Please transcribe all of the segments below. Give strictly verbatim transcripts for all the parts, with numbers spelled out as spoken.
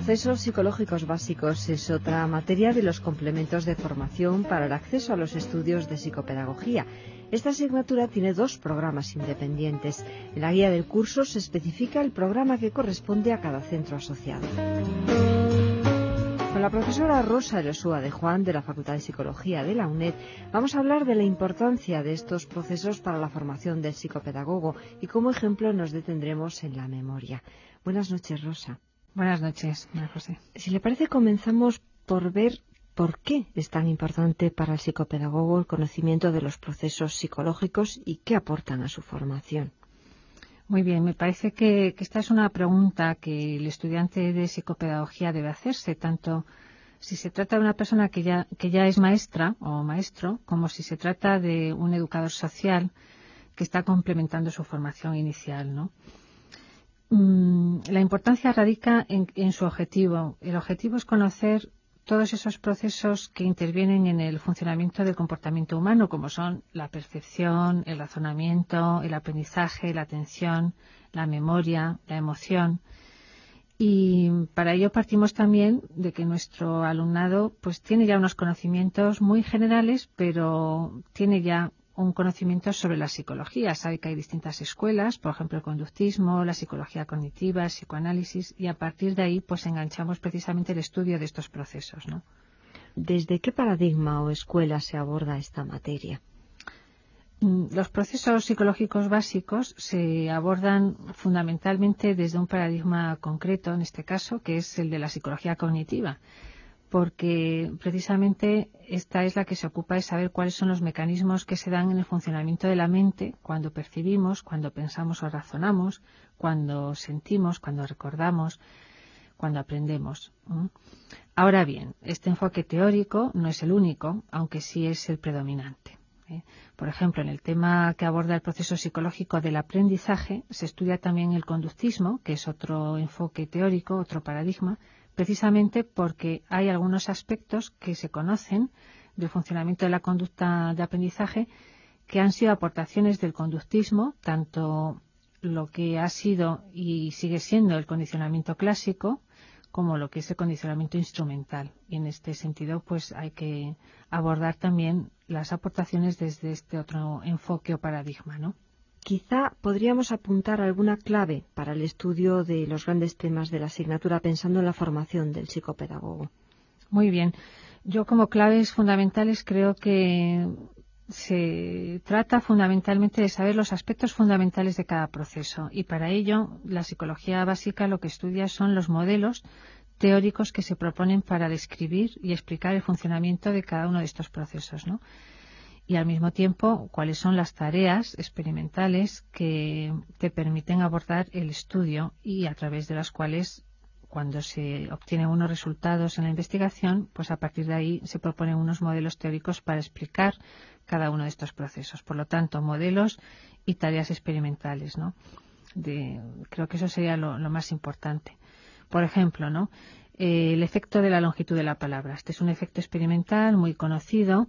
Procesos psicológicos básicos es otra materia de los complementos de formación para el acceso a los estudios de psicopedagogía. Esta asignatura tiene dos programas independientes. En la guía del curso se especifica el programa que corresponde a cada centro asociado. Con la profesora Rosa Elosúa de Juan, de la Facultad de Psicología de la UNED, vamos a hablar de la importancia de estos procesos para la formación del psicopedagogo y como ejemplo nos detendremos en la memoria. Buenas noches, Rosa. Buenas noches, María José. Si le parece, comenzamos por ver por qué es tan importante para el psicopedagogo el conocimiento de los procesos psicológicos y qué aportan a su formación. Muy bien, me parece que, que esta es una pregunta que el estudiante de psicopedagogía debe hacerse, tanto si se trata de una persona que ya, que ya es maestra o maestro, como si se trata de un educador social que está complementando su formación inicial, ¿no? La importancia radica en, en su objetivo. El objetivo es conocer todos esos procesos que intervienen en el funcionamiento del comportamiento humano, como son la percepción, el razonamiento, el aprendizaje, la atención, la memoria, la emoción. Y para ello partimos también de que nuestro alumnado pues tiene ya unos conocimientos muy generales, pero tiene ya un conocimiento sobre la psicología. Sabe que hay distintas escuelas, por ejemplo el conductismo, la psicología cognitiva, el psicoanálisis, y a partir de ahí pues enganchamos precisamente el estudio de estos procesos, ¿no? ¿Desde qué paradigma o escuela se aborda esta materia? Los procesos psicológicos básicos se abordan fundamentalmente desde un paradigma concreto, en este caso, que es el de la psicología cognitiva, porque precisamente esta es la que se ocupa de saber cuáles son los mecanismos que se dan en el funcionamiento de la mente cuando percibimos, cuando pensamos o razonamos, cuando sentimos, cuando recordamos, cuando aprendemos. Ahora bien, este enfoque teórico no es el único, aunque sí es el predominante. Por ejemplo, en el tema que aborda el proceso psicológico del aprendizaje, se estudia también el conductismo, que es otro enfoque teórico, otro paradigma, precisamente porque hay algunos aspectos que se conocen del funcionamiento de la conducta de aprendizaje que han sido aportaciones del conductismo, tanto lo que ha sido y sigue siendo el condicionamiento clásico, como lo que es el condicionamiento instrumental. Y en este sentido, pues hay que abordar también las aportaciones desde este otro enfoque o paradigma, ¿no? Quizá podríamos apuntar alguna clave para el estudio de los grandes temas de la asignatura pensando en la formación del psicopedagogo. Muy bien. Yo como claves fundamentales creo que se trata fundamentalmente de saber los aspectos fundamentales de cada proceso y para ello la psicología básica lo que estudia son los modelos teóricos que se proponen para describir y explicar el funcionamiento de cada uno de estos procesos, ¿no? Y al mismo tiempo cuáles son las tareas experimentales que te permiten abordar el estudio y a través de las cuales cuando se obtienen unos resultados en la investigación, pues a partir de ahí se proponen unos modelos teóricos para explicar cada uno de estos procesos. Por lo tanto, modelos y tareas experimentales, ¿no? De, creo que eso sería lo, lo más importante. Por ejemplo, ¿no? Eh, el efecto de la longitud de la palabra. Este es un efecto experimental muy conocido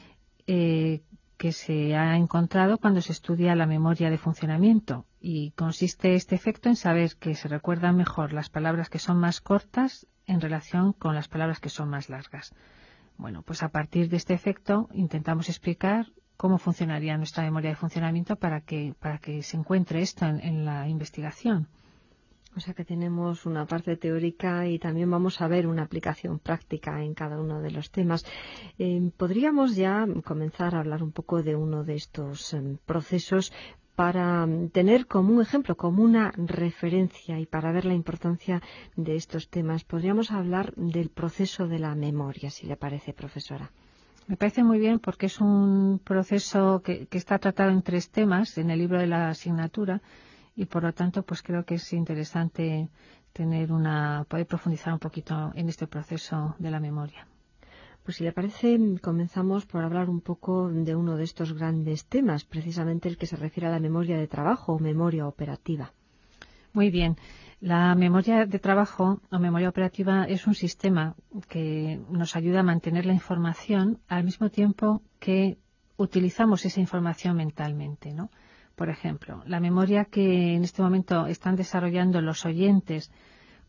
eh, que se ha encontrado cuando se estudia la memoria de funcionamiento. Y consiste este efecto en saber que se recuerdan mejor las palabras que son más cortas en relación con las palabras que son más largas. Bueno, pues a partir de este efecto intentamos explicar cómo funcionaría nuestra memoria de funcionamiento para que, para que se encuentre esto en, en la investigación. O sea que tenemos una parte teórica y también vamos a ver una aplicación práctica en cada uno de los temas. Eh, podríamos ya comenzar a hablar un poco de uno de estos eh, procesos para tener como un ejemplo, como una referencia y para ver la importancia de estos temas. Podríamos hablar del proceso de la memoria, si le parece, profesora. Me parece muy bien porque es un proceso que, que está tratado en tres temas en el libro de la asignatura y por lo tanto pues creo que es interesante tener una, poder profundizar un poquito en este proceso de la memoria. Pues si le parece, comenzamos por hablar un poco de uno de estos grandes temas, precisamente el que se refiere a la memoria de trabajo o memoria operativa. Muy bien. La memoria de trabajo o memoria operativa es un sistema que nos ayuda a mantener la información al mismo tiempo que utilizamos esa información mentalmente, ¿no? Por ejemplo, la memoria que en este momento están desarrollando los oyentes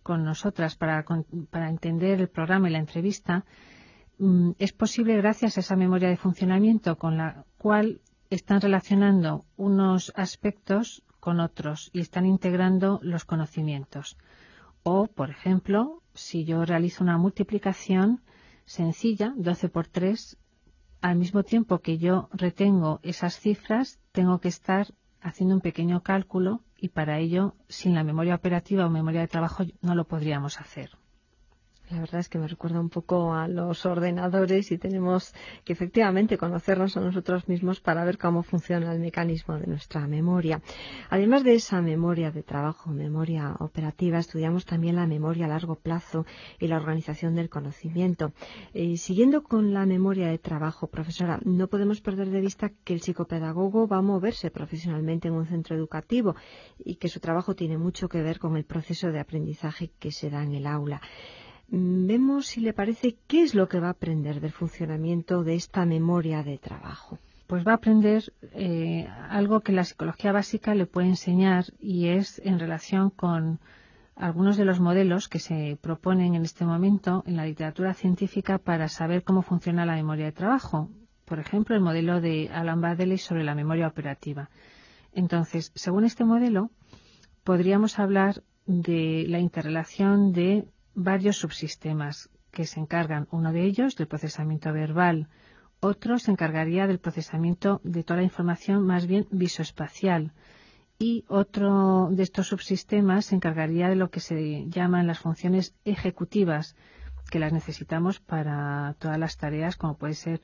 con nosotras para, para entender el programa y la entrevista, mmm, es posible gracias a esa memoria de funcionamiento con la cual están relacionando unos aspectos con otros y están integrando los conocimientos. O, por ejemplo, si yo realizo una multiplicación sencilla, doce por tres, al mismo tiempo que yo retengo esas cifras, tengo que estar haciendo un pequeño cálculo y para ello, sin la memoria operativa o memoria de trabajo, no lo podríamos hacer. La verdad es que me recuerda un poco a los ordenadores y tenemos que efectivamente conocernos a nosotros mismos para ver cómo funciona el mecanismo de nuestra memoria. Además de esa memoria de trabajo, memoria operativa, estudiamos también la memoria a largo plazo y la organización del conocimiento. Eh, siguiendo con la memoria de trabajo, profesora, no podemos perder de vista que el psicopedagogo va a moverse profesionalmente en un centro educativo y que su trabajo tiene mucho que ver con el proceso de aprendizaje que se da en el aula. Vemos, si le parece, qué es lo que va a aprender del funcionamiento de esta memoria de trabajo. Pues va a aprender eh, algo que la psicología básica le puede enseñar y es en relación con algunos de los modelos que se proponen en este momento en la literatura científica para saber cómo funciona la memoria de trabajo. Por ejemplo, el modelo de Alan Baddeley sobre la memoria operativa. Entonces, según este modelo, podríamos hablar de la interrelación de varios subsistemas que se encargan, uno de ellos del procesamiento verbal, otro se encargaría del procesamiento de toda la información más bien visoespacial y otro de estos subsistemas se encargaría de lo que se llaman las funciones ejecutivas, que las necesitamos para todas las tareas como puede ser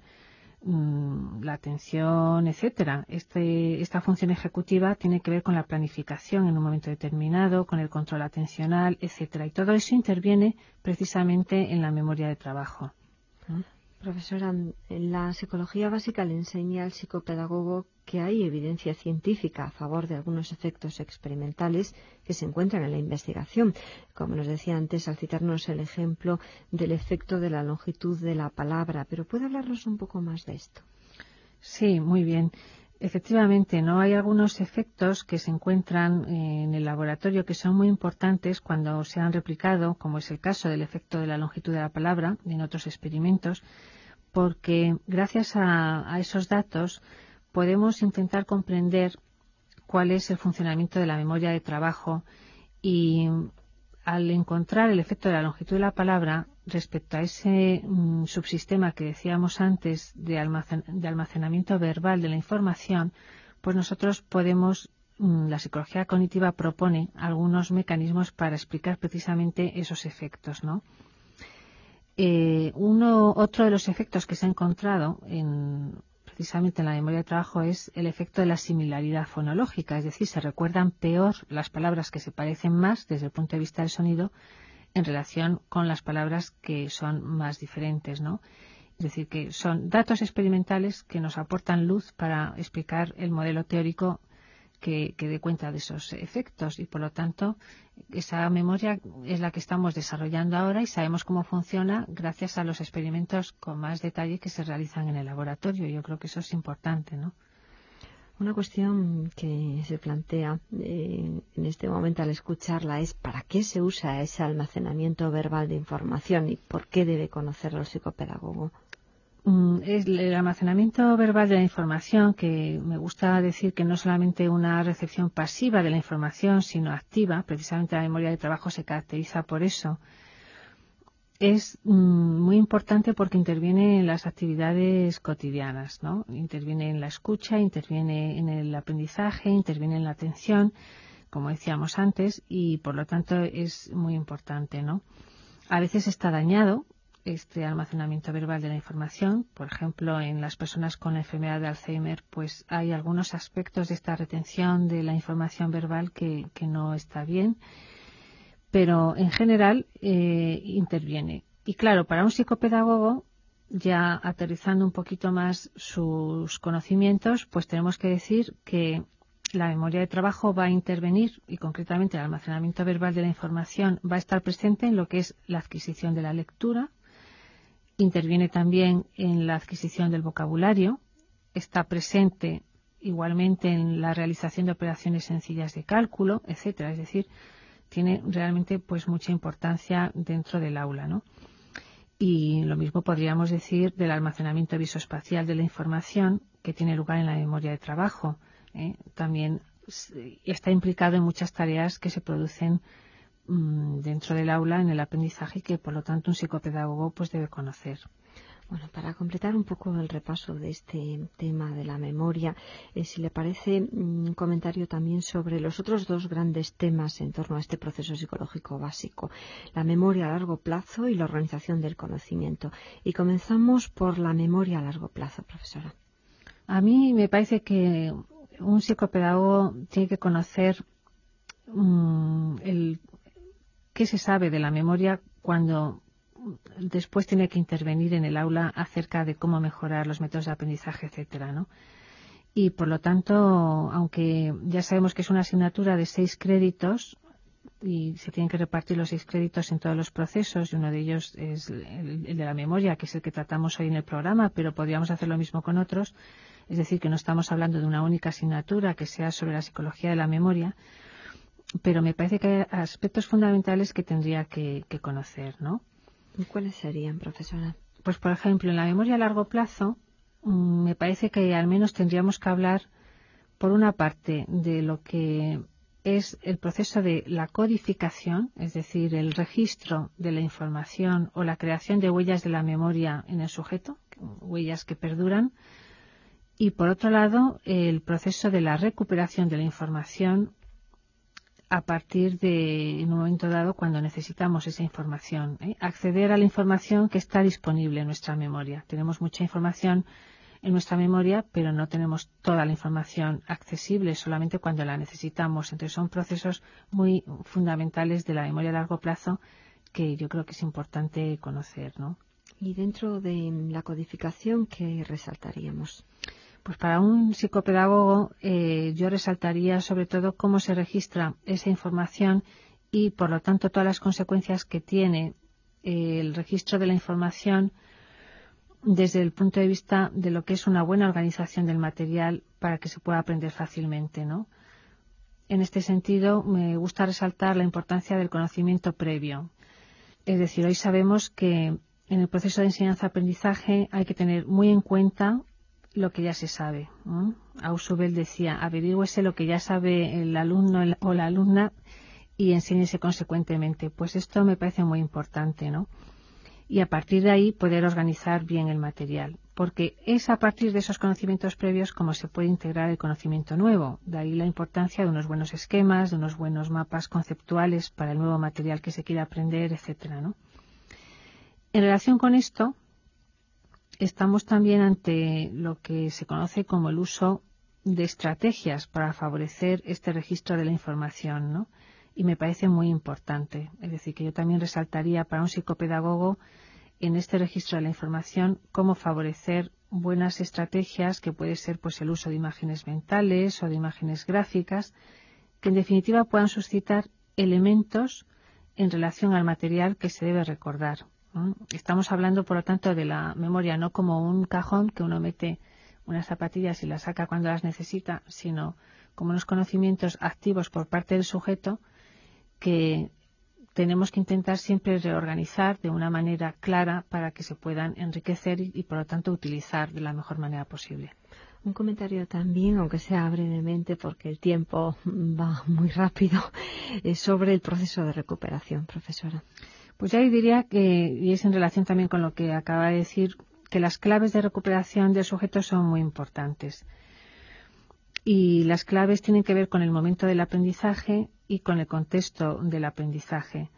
la atención, etcétera. Este, esta función ejecutiva tiene que ver con la planificación en un momento determinado, con el control atencional, etcétera. Y todo eso interviene precisamente en la memoria de trabajo. ¿Mm? Profesora, en la psicología básica le enseña al psicopedagogo que hay evidencia científica a favor de algunos efectos experimentales que se encuentran en la investigación, como nos decía antes al citarnos el ejemplo del efecto de la longitud de la palabra. Pero ¿puede hablarnos un poco más de esto? Sí, muy bien. Efectivamente, no hay algunos efectos que se encuentran en el laboratorio que son muy importantes cuando se han replicado, como es el caso del efecto de la longitud de la palabra en otros experimentos, porque gracias a, a esos datos podemos intentar comprender cuál es el funcionamiento de la memoria de trabajo y al encontrar el efecto de la longitud de la palabra respecto a ese mm, subsistema que decíamos antes de, almacen de almacenamiento verbal de la información, pues nosotros podemos, mm, la psicología cognitiva propone algunos mecanismos para explicar precisamente esos efectos, ¿no? Eh, uno, otro de los efectos que se ha encontrado en, precisamente en la memoria de trabajo es el efecto de la similaridad fonológica, es decir, se recuerdan peor las palabras que se parecen más desde el punto de vista del sonido en relación con las palabras que son más diferentes, ¿no? Es decir, que son datos experimentales que nos aportan luz para explicar el modelo teórico que, que dé cuenta de esos efectos y, por lo tanto, esa memoria es la que estamos desarrollando ahora y sabemos cómo funciona gracias a los experimentos con más detalle que se realizan en el laboratorio. Yo creo que eso es importante, ¿no? Una cuestión que se plantea eh, en este momento al escucharla es ¿para qué se usa ese almacenamiento verbal de información y por qué debe conocerlo el psicopedagogo? Es el almacenamiento verbal de la información, que me gusta decir que no es solamente una recepción pasiva de la información, sino activa. Precisamente la memoria de trabajo se caracteriza por eso. Es mm, muy importante porque interviene en las actividades cotidianas, ¿no? Interviene en la escucha, interviene en el aprendizaje, interviene en la atención, como decíamos antes, y por lo tanto es muy importante, ¿no? A veces está dañado este almacenamiento verbal de la información. Por ejemplo, en las personas con la enfermedad de Alzheimer, pues hay algunos aspectos de esta retención de la información verbal que, que no está bien, pero en general eh, interviene. Y claro, para un psicopedagogo, ya aterrizando un poquito más sus conocimientos, pues tenemos que decir que la memoria de trabajo va a intervenir y concretamente el almacenamiento verbal de la información va a estar presente en lo que es la adquisición de la lectura. Interviene también en la adquisición del vocabulario, está presente igualmente en la realización de operaciones sencillas de cálculo, etcétera. Es decir, tiene realmente pues mucha importancia dentro del aula, ¿no? Y lo mismo podríamos decir del almacenamiento visoespacial de la información que tiene lugar en la memoria de trabajo. ¿eh? También está implicado en muchas tareas que se producen mmm, dentro del aula en el aprendizaje y que por lo tanto un psicopedagogo pues debe conocer. Bueno, para completar un poco el repaso de este tema de la memoria, eh, si le parece, un comentario también sobre los otros dos grandes temas en torno a este proceso psicológico básico, la memoria a largo plazo y la organización del conocimiento. Y comenzamos por la memoria a largo plazo, profesora. A mí me parece que un psicopedagogo tiene que conocer um, el, qué se sabe de la memoria cuando después tiene que intervenir en el aula acerca de cómo mejorar los métodos de aprendizaje, etcétera, ¿no? Y por lo tanto, aunque ya sabemos que es una asignatura de seis créditos y se tienen que repartir los seis créditos en todos los procesos, y uno de ellos es el, el de la memoria, que es el que tratamos hoy en el programa, pero podríamos hacer lo mismo con otros, es decir, que no estamos hablando de una única asignatura que sea sobre la psicología de la memoria, pero me parece que hay aspectos fundamentales que tendría que, que conocer, ¿no? ¿Y cuáles serían, profesora? Pues, por ejemplo, en la memoria a largo plazo, mmm, me parece que al menos tendríamos que hablar, por una parte, de lo que es el proceso de la codificación, es decir, el registro de la información o la creación de huellas de la memoria en el sujeto, huellas que perduran, y, por otro lado, el proceso de la recuperación de la información a partir de, en un momento dado, cuando necesitamos esa información. ¿eh? Acceder a la información que está disponible en nuestra memoria. Tenemos mucha información en nuestra memoria, pero no tenemos toda la información accesible solamente cuando la necesitamos. Entonces son procesos muy fundamentales de la memoria a largo plazo que yo creo que es importante conocer, ¿no? Y dentro de la codificación, ¿qué resaltaríamos? Pues para un psicopedagogo eh, yo resaltaría sobre todo cómo se registra esa información y, por lo tanto, todas las consecuencias que tiene eh, el registro de la información desde el punto de vista de lo que es una buena organización del material para que se pueda aprender fácilmente, ¿no? En este sentido, me gusta resaltar la importancia del conocimiento previo. Es decir, hoy sabemos que en el proceso de enseñanza-aprendizaje hay que tener muy en cuenta lo que ya se sabe. ¿no? Ausubel decía, averígüese lo que ya sabe el alumno o la alumna y enséñese consecuentemente. Pues esto me parece muy importante, ¿no? Y a partir de ahí poder organizar bien el material, porque es a partir de esos conocimientos previos como se puede integrar el conocimiento nuevo. De ahí la importancia de unos buenos esquemas, de unos buenos mapas conceptuales para el nuevo material que se quiera aprender, etcétera, ¿no? En relación con esto, estamos también ante lo que se conoce como el uso de estrategias para favorecer este registro de la información, ¿no? Y me parece muy importante. Es decir, que yo también resaltaría para un psicopedagogo en este registro de la información cómo favorecer buenas estrategias, que puede ser pues el uso de imágenes mentales o de imágenes gráficas, que en definitiva puedan suscitar elementos en relación al material que se debe recordar. ¿no? Estamos hablando, por lo tanto, de la memoria no como un cajón que uno mete unas zapatillas y las saca cuando las necesita, sino como unos conocimientos activos por parte del sujeto que tenemos que intentar siempre reorganizar de una manera clara para que se puedan enriquecer y, y por lo tanto, utilizar de la mejor manera posible. Un comentario también, aunque sea brevemente, porque el tiempo va muy rápido, sobre el proceso de recuperación, profesora. Pues ya diría que, y es en relación también con lo que acaba de decir, que las claves de recuperación del sujeto son muy importantes. Y las claves tienen que ver con el momento del aprendizaje y con el contexto del aprendizaje.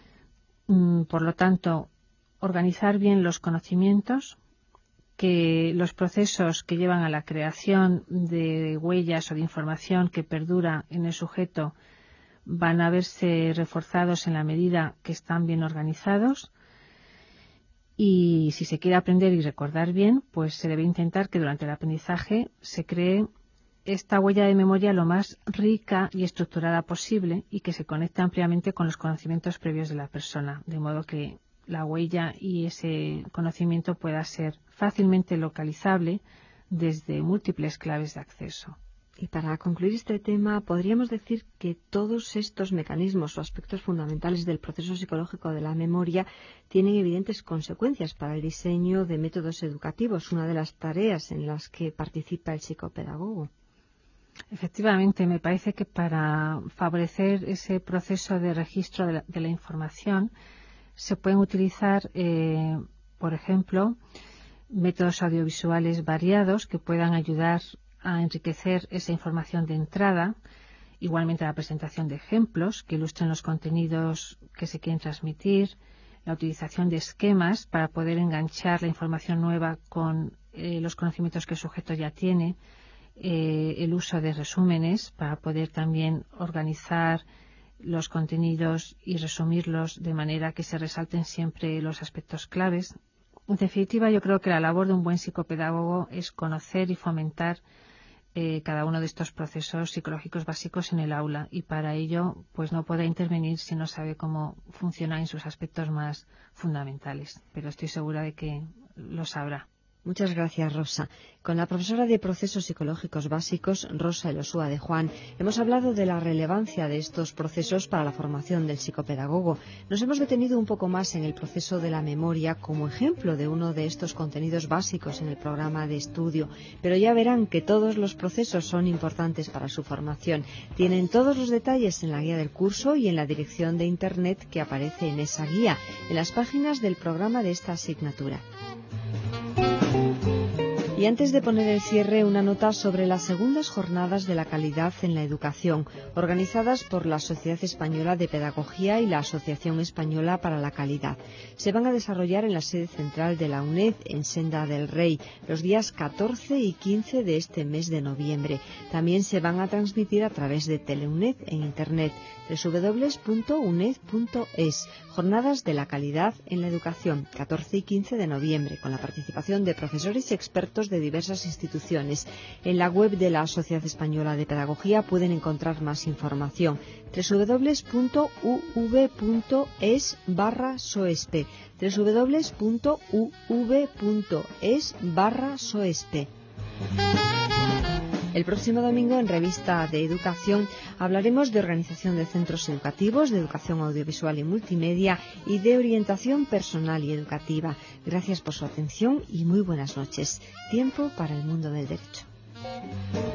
Por lo tanto, organizar bien los conocimientos, que los procesos que llevan a la creación de huellas o de información que perdura en el sujeto van a verse reforzados en la medida que están bien organizados. Y si se quiere aprender y recordar bien, pues se debe intentar que durante el aprendizaje se cree esta huella de memoria lo más rica y estructurada posible y que se conecte ampliamente con los conocimientos previos de la persona, de modo que la huella y ese conocimiento pueda ser fácilmente localizable desde múltiples claves de acceso. Y para concluir este tema, podríamos decir que todos estos mecanismos o aspectos fundamentales del proceso psicológico de la memoria tienen evidentes consecuencias para el diseño de métodos educativos, una de las tareas en las que participa el psicopedagogo. Efectivamente, me parece que para favorecer ese proceso de registro de la, de la información se pueden utilizar, eh, por ejemplo, métodos audiovisuales variados que puedan ayudar a enriquecer esa información de entrada, igualmente la presentación de ejemplos que ilustren los contenidos que se quieren transmitir, la utilización de esquemas para poder enganchar la información nueva con eh, los conocimientos que el sujeto ya tiene, eh, el uso de resúmenes para poder también organizar los contenidos y resumirlos de manera que se resalten siempre los aspectos claves. En definitiva, yo creo que la labor de un buen psicopedagogo es conocer y fomentar Eh, cada uno de estos procesos psicológicos básicos en el aula, y para ello pues no podrá intervenir si no sabe cómo funciona en sus aspectos más fundamentales, pero estoy segura de que lo sabrá. Muchas gracias, Rosa. Con la profesora de Procesos Psicológicos Básicos, Rosa Elosúa de Juan, hemos hablado de la relevancia de estos procesos para la formación del psicopedagogo. Nos hemos detenido un poco más en el proceso de la memoria como ejemplo de uno de estos contenidos básicos en el programa de estudio, pero ya verán que todos los procesos son importantes para su formación. Tienen todos los detalles en la guía del curso y en la dirección de Internet que aparece en esa guía, en las páginas del programa de esta asignatura. Y antes de poner el cierre, una nota sobre las segundas jornadas de la calidad en la educación, organizadas por la Sociedad Española de Pedagogía y la Asociación Española para la Calidad. Se van a desarrollar en la sede central de la UNED, en Senda del Rey, los días catorce y quince de este mes de noviembre. También se van a transmitir a través de Teleuned en Internet, doble u doble u doble u punto uned punto es. Jornadas de la calidad en la educación, catorce y quince de noviembre, con la participación de profesores y expertos de diversas instituciones. En la web de la Sociedad Española de Pedagogía pueden encontrar más información. doble u doble u doble u punto u v punto es barra soespe. doble u doble u doble u punto u v punto es barra soespe. El próximo domingo, en Revista de Educación, hablaremos de organización de centros educativos, de educación audiovisual y multimedia y de orientación personal y educativa. Gracias por su atención y muy buenas noches. Tiempo para el mundo del derecho.